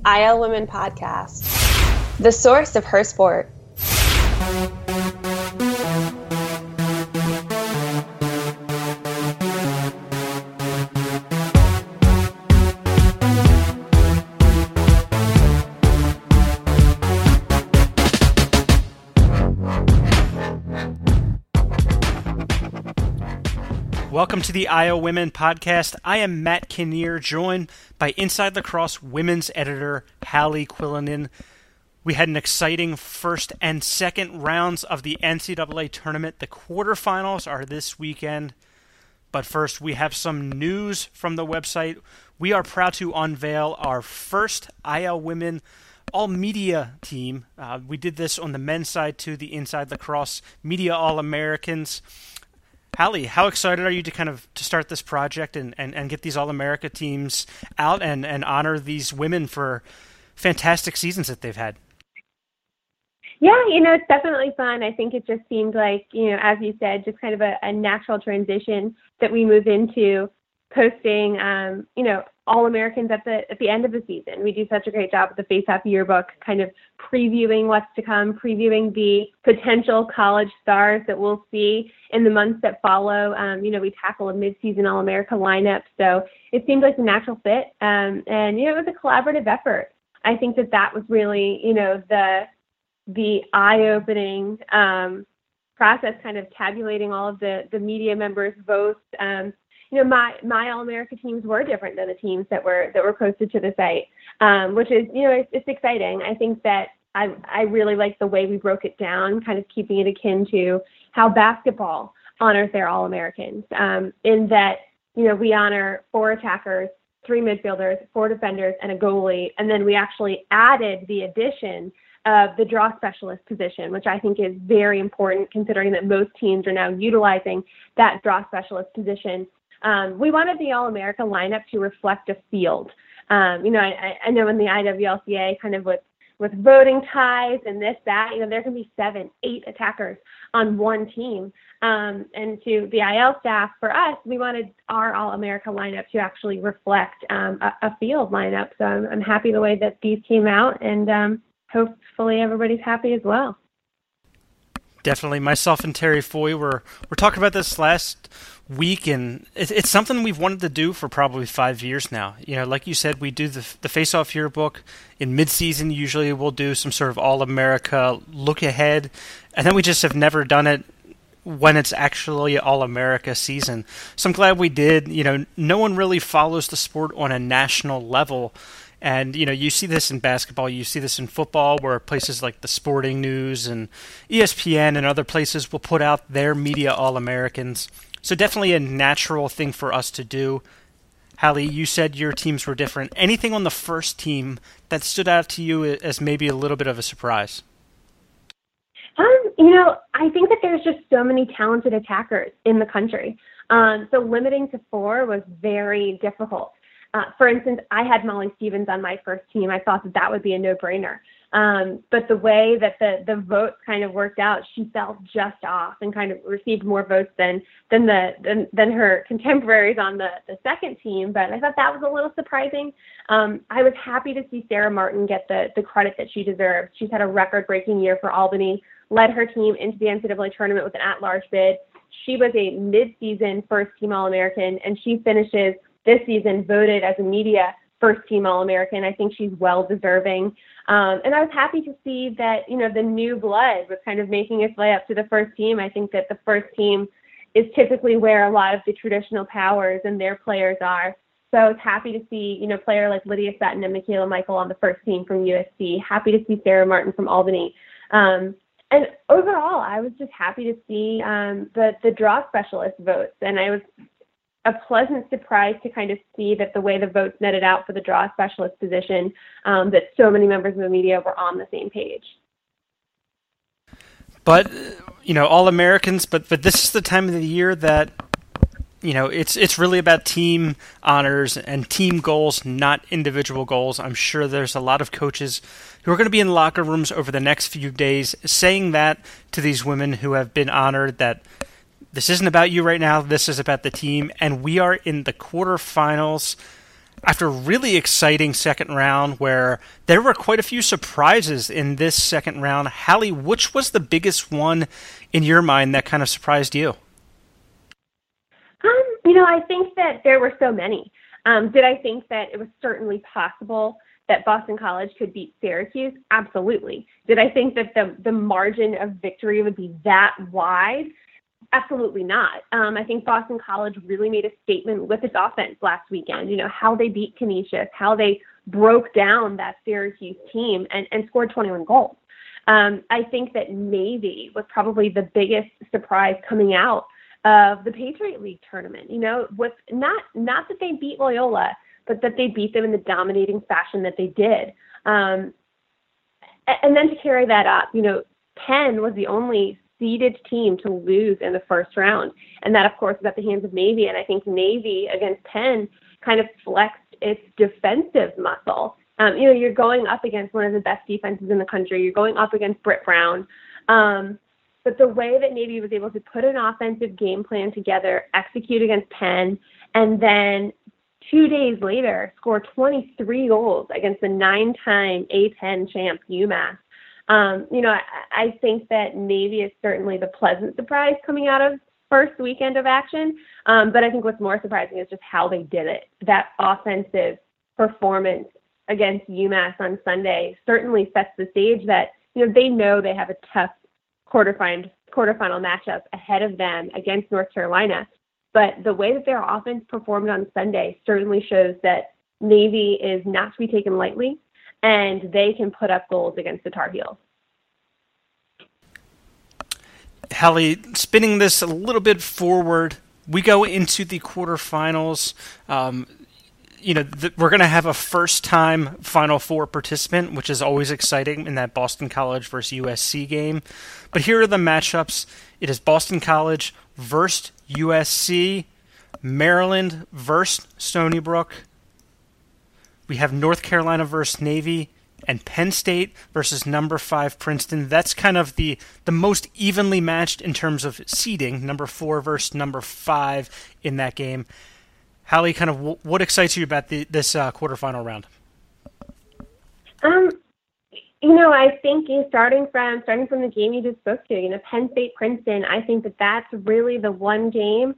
IL Women Podcast, the source of her sport. Welcome to the IO Women Podcast. I am Matt Kinnear, joined by Inside Lacrosse women's editor Hallie Quillinan. We had an exciting first and second rounds of the NCAA tournament. The quarterfinals are this weekend. But first, we have some news from the website. We are proud to unveil our first IO Women all-media team. We did this on the men's side to the Inside Lacrosse Media All-Americans. Hallie, how excited are you to start this project and get these All-America teams out and honor these women for fantastic seasons that they've had? Yeah, it's definitely fun. I think it just seemed like, as you said, just kind of a natural transition that we move into posting, All-Americans at the end of the season. We do such a great job with the Face Off Yearbook, kind of previewing what's to come, previewing the potential college stars that we'll see in the months that follow. We tackle a mid-season All-America lineup, so it seemed like a natural fit. And it was a collaborative effort. I think that was really, the eye-opening process, kind of tabulating all of the media members' votes. My All-America teams were different than the teams that were posted to the site, which is, it's exciting. I think that I really like the way we broke it down, kind of keeping it akin to how basketball honors their All-Americans, in that, we honor 4 attackers, 3 midfielders, 4 defenders, and a goalie, and then we actually added the addition of the draw specialist position, which I think is very important considering that most teams are now utilizing that draw specialist position. We wanted the All-America lineup to reflect a field. I know in the IWLCA, kind of with voting ties and this, that, there can be 7, 8 attackers on one team. And to the IL staff, for us, we wanted our All-America lineup to actually reflect a field lineup. So I'm happy the way that these came out, and hopefully everybody's happy as well. Definitely. Myself and Terry Foy were talking about this last week, and it's something we've wanted to do for probably 5 years now. Like you said, we do the Face-Off Yearbook in mid-season. Usually we'll do some sort of All-America look ahead, and then we just have never done it when it's actually All-America season. So I'm glad we did. No one really follows the sport on a national level. And, you see this in basketball, you see this in football, where places like the Sporting News and ESPN and other places will put out their media All-Americans. So definitely a natural thing for us to do. Hallie, you said your teams were different. Anything on the first team that stood out to you as maybe a little bit of a surprise? I think that there's just so many talented attackers in the country. So limiting to 4 was very difficult. For instance, I had Molly Stevens on my first team. I thought that would be a no-brainer. But the way that the votes kind of worked out, she fell just off and kind of received more votes than her contemporaries on the second team. But I thought that was a little surprising. I was happy to see Sarah Martin get the credit that she deserves. She's had a record-breaking year for Albany, led her team into the NCAA tournament with an at-large bid. She was a mid-season first-team All-American, and she finishes this season voted as a media first-team All-American. I think she's well-deserving. And I was happy to see that, the new blood was kind of making its way up to the first team. I think that the first team is typically where a lot of the traditional powers and their players are. So I was happy to see, a player like Lydia Sutton and Michaela Michael on the first team from USC. Happy to see Sarah Martin from Albany. And overall, I was just happy to see the draw specialist votes. And I was a pleasant surprise to kind of see that the way the votes netted out for the draw specialist position, that so many members of the media were on the same page. But, All-Americans, but this is the time of the year that, it's really about team honors and team goals, not individual goals. I'm sure there's a lot of coaches who are going to be in locker rooms over the next few days saying that to these women who have been honored, that this isn't about you right now, this is about the team, and we are in the quarterfinals. after a really exciting second round where there were quite a few surprises in this second round. Hallie, which was the biggest one in your mind that kind of surprised you? I think that there were so many. Did I think that it was certainly possible that Boston College could beat Syracuse? Absolutely. Did I think that the margin of victory would be that wide? Absolutely not. I think Boston College really made a statement with its offense last weekend, how they beat Canisius, how they broke down that Syracuse team and scored 21 goals. I think that Navy was probably the biggest surprise coming out of the Patriot League tournament, with not that they beat Loyola, but that they beat them in the dominating fashion that they did. And then to carry that up, Penn was the only seeded team to lose in the first round. And that, of course, is at the hands of Navy. And I think Navy against Penn kind of flexed its defensive muscle. You're going up against one of the best defenses in the country. You're going up against Britt Brown. But the way that Navy was able to put an offensive game plan together, execute against Penn, and then 2 days later score 23 goals against the 9-time A10 champ UMass. I think that Navy is certainly the pleasant surprise coming out of first weekend of action. But I think what's more surprising is just how they did it. That offensive performance against UMass on Sunday certainly sets the stage that, they know they have a tough quarterfinal matchup ahead of them against North Carolina. But the way that their offense performed on Sunday certainly shows that Navy is not to be taken lightly, and they can put up goals against the Tar Heels. Hallie, spinning this a little bit forward, we go into the quarterfinals. We're going to have a first-time Final Four participant, which is always exciting in that Boston College versus USC game. But here are the matchups. It is Boston College versus USC, Maryland versus Stony Brook. We have North Carolina versus Navy, and Penn State versus number 5 Princeton. That's kind of the most evenly matched in terms of seeding, number 4 versus number 5 in that game. Hallie, kind of what excites you about this quarterfinal round? I think starting from the game you just spoke to, Penn State Princeton, I think that's really the one game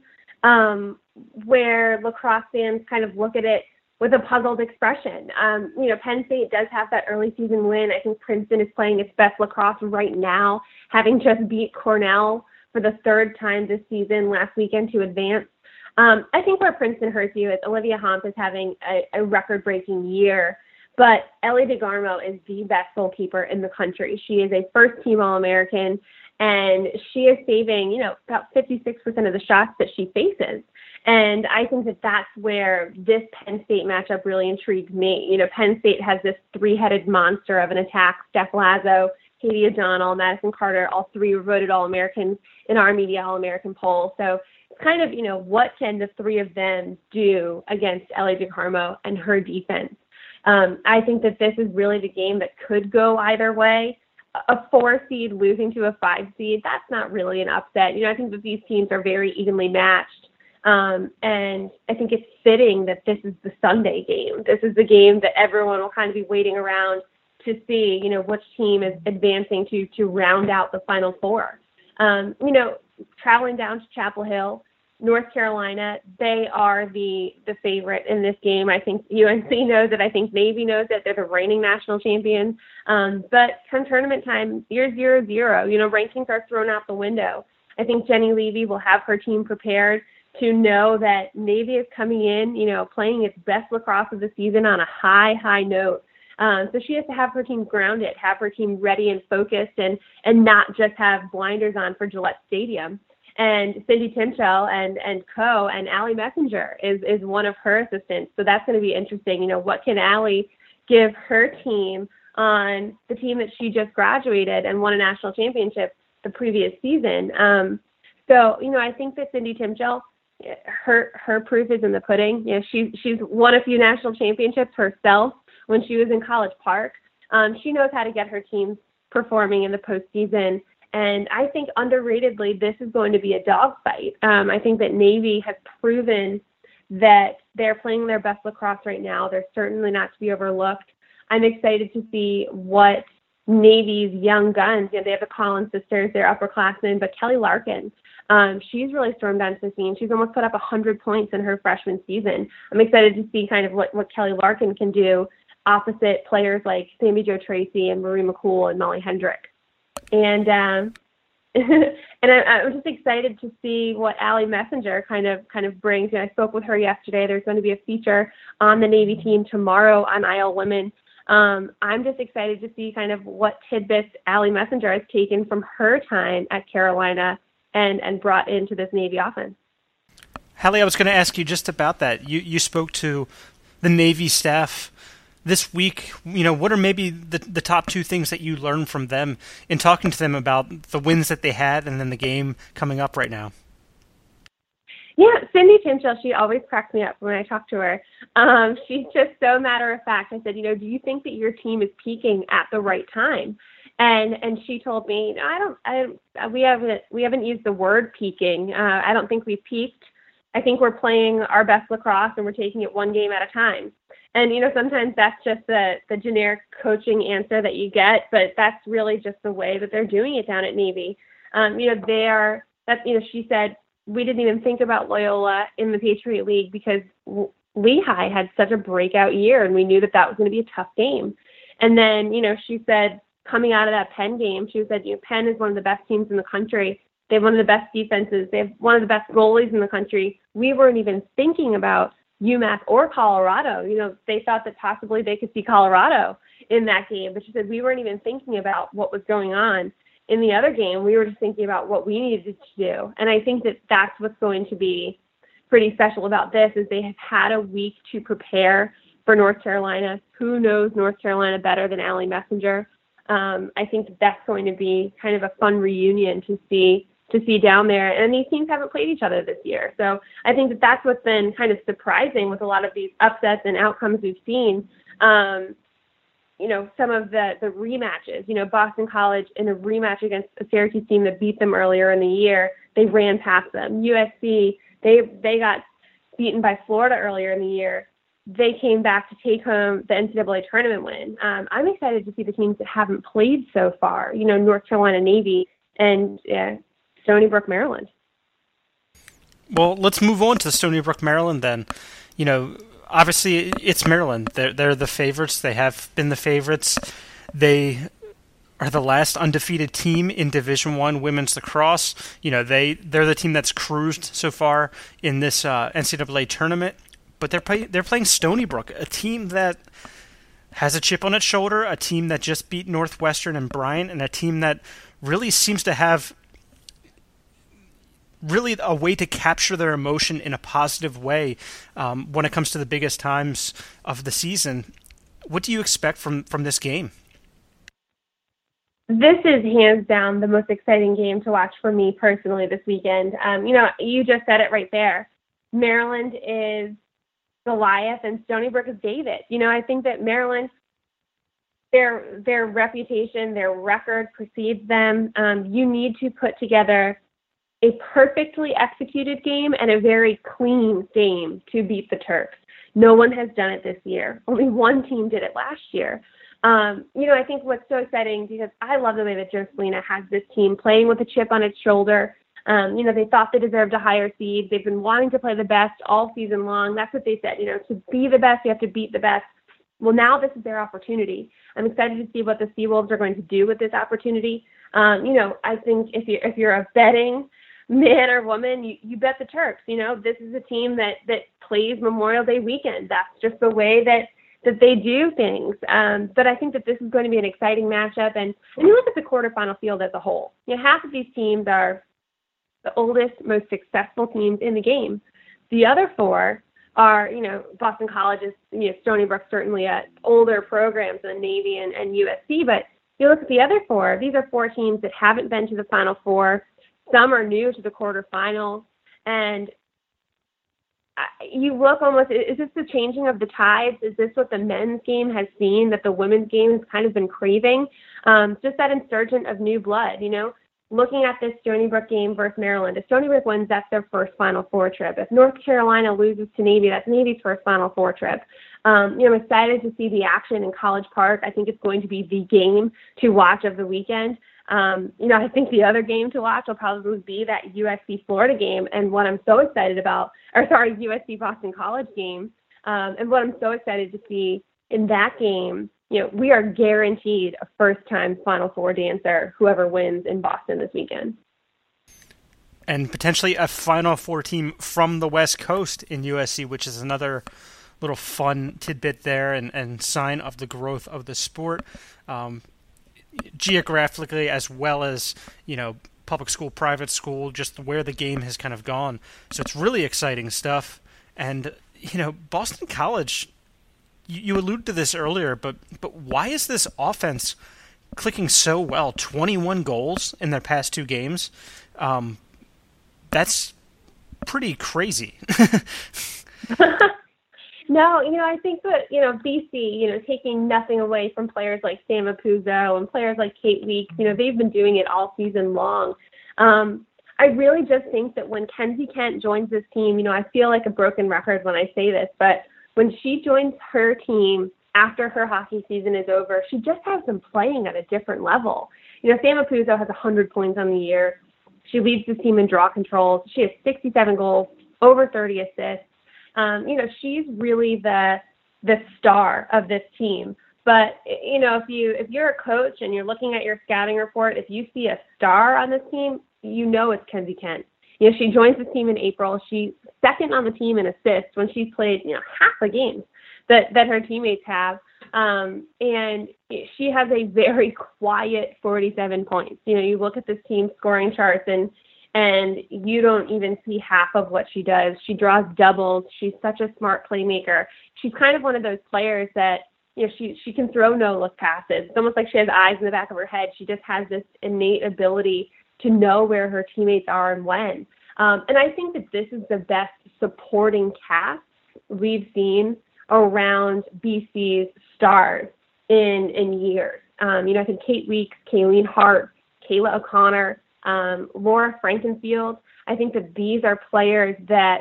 where lacrosse fans kind of look at it with a puzzled expression. Penn State does have that early season win. I think Princeton is playing its best lacrosse right now, having just beat Cornell for the third time this season last weekend to advance. I think where Princeton hurts you is Olivia Homp is having a record-breaking year, but Ellie DeGarmo is the best goalkeeper in the country. She is a first-team All-American, and she is saving, about 56% of the shots that she faces. And I think that's where this Penn State matchup really intrigues me. Penn State has this three-headed monster of an attack: Steph Lazo, Katie O'Donnell, Madison Carter. All three were voted All-Americans in our media All-American poll. So it's kind of, what can the three of them do against Ellie DeGarmo and her defense? I think that this is really the game that could go either way. A 4 seed losing to a 5 seed, that's not really an upset. I think that these teams are very evenly matched. And I think it's fitting that this is the Sunday game. This is the game that everyone will kind of be waiting around to see, which team is advancing to round out the Final Four. Traveling down to Chapel Hill, North Carolina, they are the favorite in this game. I think UNC knows it. I think Navy knows it. They're the reigning national champions. But come tournament time, you're 0-0. Rankings are thrown out the window. I think Jenny Levy will have her team prepared to know that Navy is coming in, playing its best lacrosse of the season on a high note. So she has to have her team grounded, have her team ready and focused, and not just have blinders on for Gillette Stadium. And Cindy Timchell and Co. and Allie Messenger is one of her assistants. So that's going to be interesting. What can Allie give her team on the team that she just graduated and won a national championship the previous season? I think that Cindy Timchell, her proof is in the pudding. She's won a few national championships herself when she was in College Park. She knows how to get her teams performing in the postseason. And I think underratedly, this is going to be a dogfight. I think that Navy has proven that they're playing their best lacrosse right now. They're certainly not to be overlooked. I'm excited to see what Navy's young guns, they have the Collins sisters, they're upperclassmen, but Kelly Larkin, she's really stormed onto the scene. She's almost put up 100 points in her freshman season. I'm excited to see kind of what Kelly Larkin can do opposite players like Sammy Jo Tracy and Marie McCool and Molly Hendrick. And and I'm just excited to see what Allie Messenger kind of brings. I spoke with her yesterday. There's going to be a feature on the Navy team tomorrow on Isle Women. I'm just excited to see kind of what tidbits Allie Messenger has taken from her time at Carolina and brought into this Navy offense. Hallie, I was going to ask you just about that. You spoke to the Navy staff this week. What are maybe the top two things that you learned from them in talking to them about the wins that they had and then the game coming up right now? Yeah, Cindy Tinchell, she always cracks me up when I talk to her. She's just so matter of fact. I said, do you think that your team is peaking at the right time? And she told me, we haven't used the word peaking. I don't think we've peaked. I think we're playing our best lacrosse and we're taking it one game at a time. And, sometimes that's just the generic coaching answer that you get, but that's really just the way that they're doing it down at Navy. She said, we didn't even think about Loyola in the Patriot League because Lehigh had such a breakout year and we knew that was going to be a tough game. And then, she said, coming out of that Penn game, she said, Penn is one of the best teams in the country. They have one of the best defenses. They have one of the best goalies in the country. We weren't even thinking about UMass or Colorado. They thought that possibly they could see Colorado in that game. But she said we weren't even thinking about what was going on in the other game. We were just thinking about what we needed to do. And I think that that's what's going to be pretty special about this is they have had a week to prepare for North Carolina. Who knows North Carolina better than Allie Messenger? I think that's going to be kind of a fun reunion to see down there. And these teams haven't played each other this year. So I think that that's what's been kind of surprising with a lot of these upsets and outcomes we've seen. Some of the rematches, Boston College in a rematch against a Syracuse team that beat them earlier in the year, they ran past them. USC, they got beaten by Florida earlier in the year. They came back to take home the NCAA tournament win. I'm excited to see the teams that haven't played so far, North Carolina Navy and Stony Brook, Maryland. Well, let's move on to Stony Brook, Maryland then. Obviously it's Maryland. They're the favorites. They have been the favorites. They are the last undefeated team in Division I women's lacrosse. They're the team that's cruised so far in this NCAA tournament. But they're playing Stony Brook, a team that has a chip on its shoulder, a team that just beat Northwestern and Bryant, and a team that really seems to have really a way to capture their emotion in a positive way when it comes to the biggest times of the season. What do you expect from this game? This is hands down the most exciting game to watch for me personally this weekend. You just said it right there. Maryland is Goliath and Stony Brook is David. I think that Maryland, their reputation, their record precedes them. You need to put together a perfectly executed game and a very clean game to beat the Turks. No one has done it this year. Only one team did it last year. I think what's so exciting, because I love the way that Joe Salina has this team playing with a chip on its shoulder. They thought they deserved a higher seed. They've been wanting to play the best all season long. That's what they said. To be the best, you have to beat the best. Well, now this is their opportunity. I'm excited to see what the Seawolves are going to do with this opportunity. I think if you're a betting man or woman, you bet the Turks. This is a team that plays Memorial Day weekend. That's just the way that they do things. But I think that this is going to be an exciting matchup. And you look at the quarterfinal field as a whole. Half of these teams are the oldest, most successful teams in the game. The other four are, Boston College is, Stony Brook certainly older programs than Navy and USC. But you look at the other four, these are four teams that haven't been to the Final Four. Some are new to the quarterfinals. And you look almost, is this the changing of the tides? Is this what the men's game has seen that the women's game has kind of been craving? Just that insurgent of new blood, looking at this Stony Brook game versus Maryland, if Stony Brook wins, that's their first Final Four trip. If North Carolina loses to Navy, that's Navy's first Final Four trip. I'm excited to see the action in College Park. I think it's going to be the game to watch of the weekend. I think the other game to watch will probably be that USC Florida game. And what I'm so excited about, USC Boston College game. And what I'm so excited to see in that game, we are guaranteed a first-time Final Four dancer, whoever wins in Boston this weekend. And potentially a Final Four team from the West Coast in USC, which is another little fun tidbit there and sign of the growth of the sport, geographically as well as, public school, private school, just where the game has kind of gone. So it's really exciting stuff. And, Boston College, you alluded to this earlier, but why is this offense clicking so well? 21 goals in their past 2 games. That's pretty crazy. No, I think that, BC, taking nothing away from players like Sam Apuzzo and players like Kate Weeks, they've been doing it all season long. I really just think that when Kenzie Kent joins this team, I feel like a broken record when I say this, but when she joins her team after her hockey season is over, she just has them playing at a different level. Sam Apuzzo has 100 points on the year. She leads the team in draw controls. She has 67 goals, over 30 assists. She's really the star of this team. But, if you're a coach and you're looking at your scouting report, if you see a star on this team, it's Kenzie Kent. She joins the team in April. She's second on the team in assists when she's played, half the games that her teammates have. And she has a very quiet 47 points. You look at this team's scoring charts and you don't even see half of what she does. She draws doubles. She's such a smart playmaker. She's kind of one of those players that, she can throw no-look passes. It's almost like she has eyes in the back of her head. She just has this innate ability to know where her teammates are and when. And I think that this is the best supporting cast we've seen around BC's stars in years. I think Kate Weeks, Kayleen Hart, Kayla O'Connor, Laura Frankenfield, I think that these are players that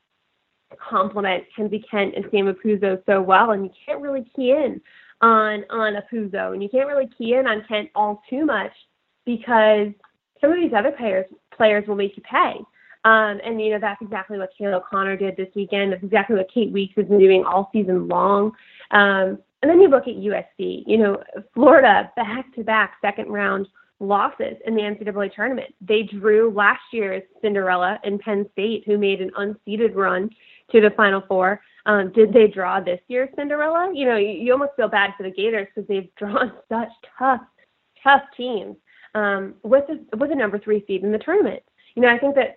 complement Kenzie Kent and Sam Apuzzo so well, and you can't really key in on Apuzzo, and you can't really key in on Kent all too much because some of these other players will make you pay. And that's exactly what Kayla O'Connor did this weekend. That's exactly what Kate Weeks has been doing all season long. And then you look at USC, Florida, back-to-back second-round losses in the NCAA tournament. They drew last year's Cinderella in Penn State, who made an unseeded run to the Final Four. Did they draw this year's Cinderella? You almost feel bad for the Gators because they've drawn such tough teams with a number 3 seed in the tournament. I think that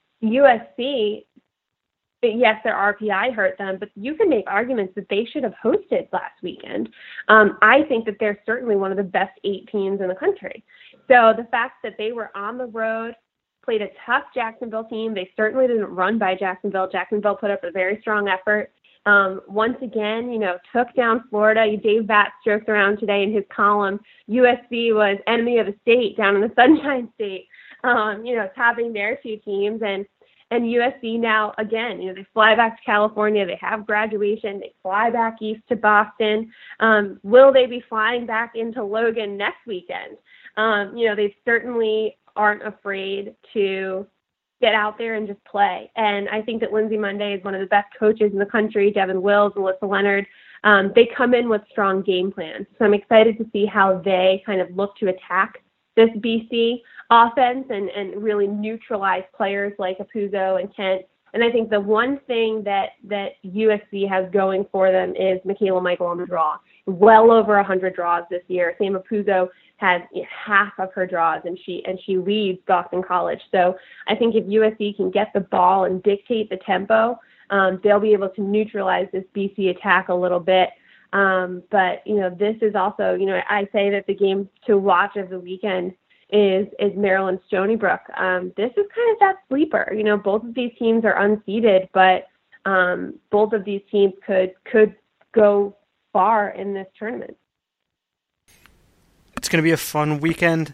USC, yes, their RPI hurt them, but you can make arguments that they should have hosted last weekend. I think that they're certainly one of the best 8 teams in the country. So the fact that they were on the road, played a tough Jacksonville team, they certainly didn't run by Jacksonville. Jacksonville put up a very strong effort. Once again, took down Florida. Dave Batts joked around today in his column, USC was enemy of the state down in the Sunshine State, topping their 2 teams. And USC now, again, they fly back to California. They have graduation. They fly back east to Boston. Will they be flying back into Logan next weekend? They certainly aren't afraid to get out there and just play. And I think that Lindsay Monday is one of the best coaches in the country, Devin Wills, Melissa Leonard. They come in with strong game plans. So I'm excited to see how they kind of look to attack this BC offense and really neutralize players like Apuzzo and Kent. And I think the one thing that USC has going for them is Michaela Michael on the draw. Well over 100 draws this year. Sam Apuzzo has half of her draws, and she leads Boston College. So I think if USC can get the ball and dictate the tempo, they'll be able to neutralize this BC attack a little bit. But this is also, I say that the game to watch of the weekend is Maryland Stony Brook. This is kind of that sleeper. Both of these teams are unseeded, but both of these teams could go far in this tournament. It's going to be a fun weekend.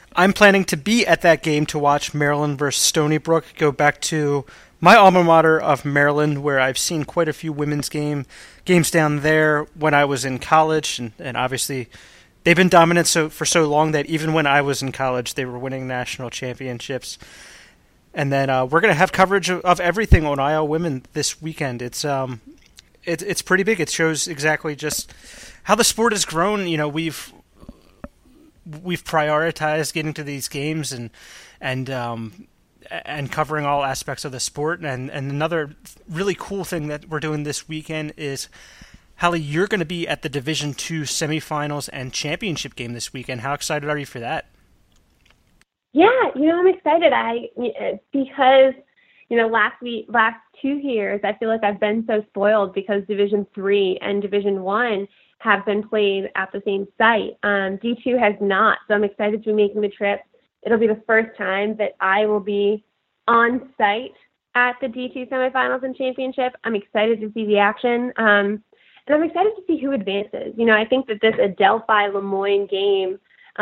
I'm planning to be at that game to watch Maryland versus Stony Brook. Go back to my alma mater of Maryland, where I've seen quite a few women's games down there when I was in college, and obviously they've been dominant for so long that even when I was in college, they were winning national championships. And then we're going to have coverage of everything on IL Women this weekend. It's pretty big. It shows exactly just how the sport has grown. You know, we've prioritized getting to these games and covering all aspects of the sport. And another really cool thing that we're doing this weekend is, Hallie, you're going to be at the Division II semifinals and championship game this weekend. How excited are you for that? Yeah, I'm excited. Because last 2 years, I feel like I've been so spoiled because Division III and Division I have been played at the same site. D2 has not, so I'm excited to be making the trip. It'll be the first time that I will be on site at the D2 semifinals and championship. I'm excited to see the action, and I'm excited to see who advances. I think that this Adelphi-Le Moyne game,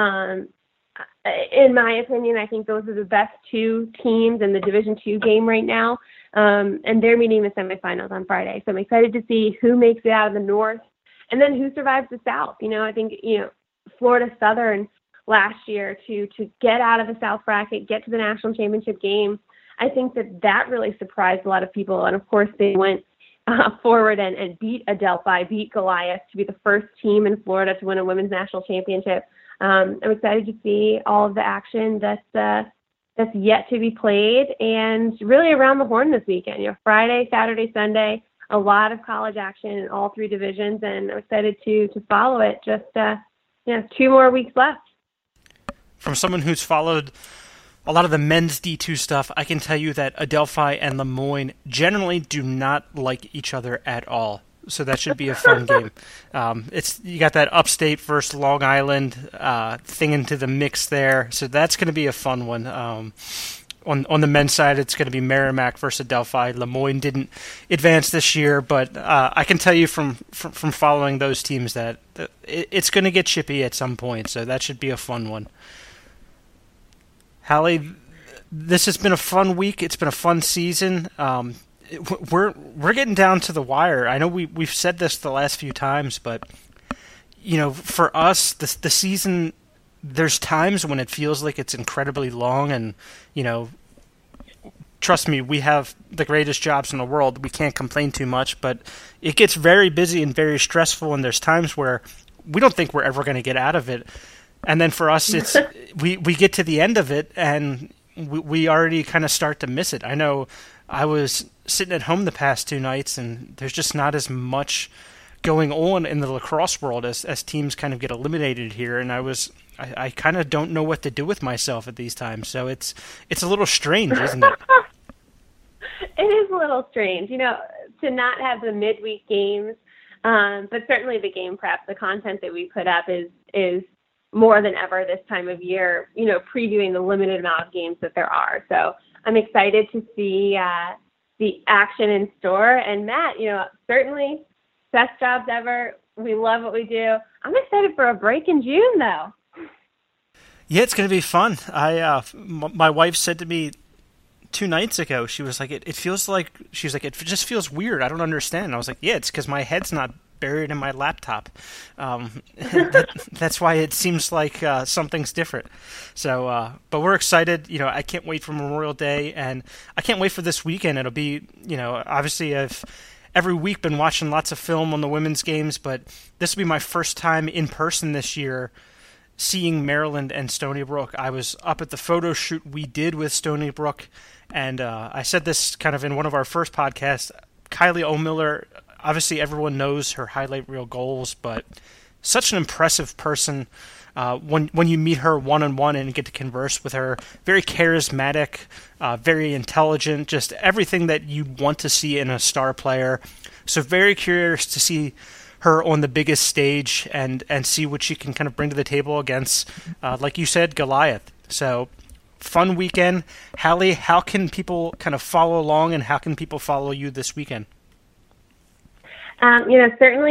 in my opinion, I think those are the best 2 teams in the Division II game right now, and they're meeting the semifinals on Friday. So I'm excited to see who makes it out of the North and then who survives the South. I think, Florida Southern last year to get out of the South bracket, get to the national championship game, I think that really surprised a lot of people. And, of course, they went forward and beat Adelphi, beat Goliath to be the first team in Florida to win a women's national championship. I'm excited to see all of the action that's yet to be played and really around the horn this weekend. Friday, Saturday, Sunday, a lot of college action in all 3 divisions, and I'm excited to follow it. Just 2 more weeks left. From someone who's followed a lot of the men's D2 stuff, I can tell you that Adelphi and Le Moyne generally do not like each other at all. So that should be a fun game. You got that upstate versus Long Island thing into the mix there, so that's going to be a fun one. On the men's side, it's going to be Merrimack versus Adelphi. Le Moyne didn't advance this year, but I can tell you from following those teams that it's going to get chippy at some point. So that should be a fun one. Hallie, this has been a fun week. It's been a fun season. We're getting down to the wire. I know we've said this the last few times, but for us, the season, there's times when it feels like it's incredibly long, and trust me, we have the greatest jobs in the world. We can't complain too much, but it gets very busy and very stressful, and there's times where we don't think we're ever going to get out of it. And then for us, it's we get to the end of it, and we already kind of start to miss it. I know I was sitting at home the past 2 nights, and there's just not as much going on in the lacrosse world as teams kind of get eliminated here, and I kind of don't know what to do with myself at these times. So it's a little strange, isn't it? It is a little strange, to not have the midweek games, but certainly the game prep, the content that we put up is more than ever this time of year, previewing the limited amount of games that there are. So I'm excited to see the action in store. And Matt, certainly best jobs ever. We love what we do. I'm excited for a break in June, though. Yeah, it's going to be fun. My wife said to me 2 nights ago, she was like, it feels like, she was like, it just feels weird. I don't understand. And I was like, yeah, it's because my head's not buried in my laptop. That's why it seems like something's different. So, but we're excited. I can't wait for Memorial Day, and I can't wait for this weekend. It'll be, obviously I've every week been watching lots of film on the women's games, but this will be my first time in person this year seeing Maryland and Stony Brook. I was up at the photo shoot we did with Stony Brook, and I said this kind of in one of our first podcasts. Kylie O'Miller, obviously everyone knows her highlight reel goals, but such an impressive person. When you meet her one-on-one and get to converse with her, very charismatic, very intelligent, just everything that you want to see in a star player. So very curious to see her on the biggest stage and see what she can kind of bring to the table against, like you said, Goliath. So fun weekend. Hallie, how can people kind of follow along, and how can people follow you this weekend? Certainly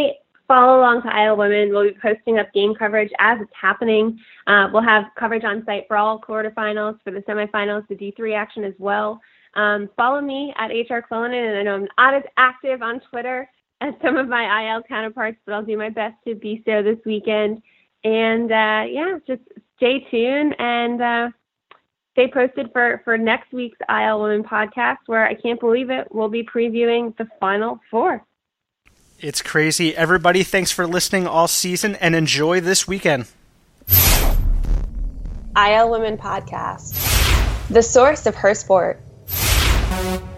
follow along to Iowa Women. We'll be posting up game coverage as it's happening. We'll have coverage on site for all quarterfinals, for the semifinals, the D3 action as well. Follow me at HR Clonan, and I know I'm not as active on Twitter as some of my IL counterparts, but I'll do my best to be so this weekend. And just stay tuned and stay posted for next week's IL Women podcast, where I can't believe it, we'll be previewing the Final Four. It's crazy. Everybody, thanks for listening all season, and enjoy this weekend. IL Women Podcast, the source of her sport.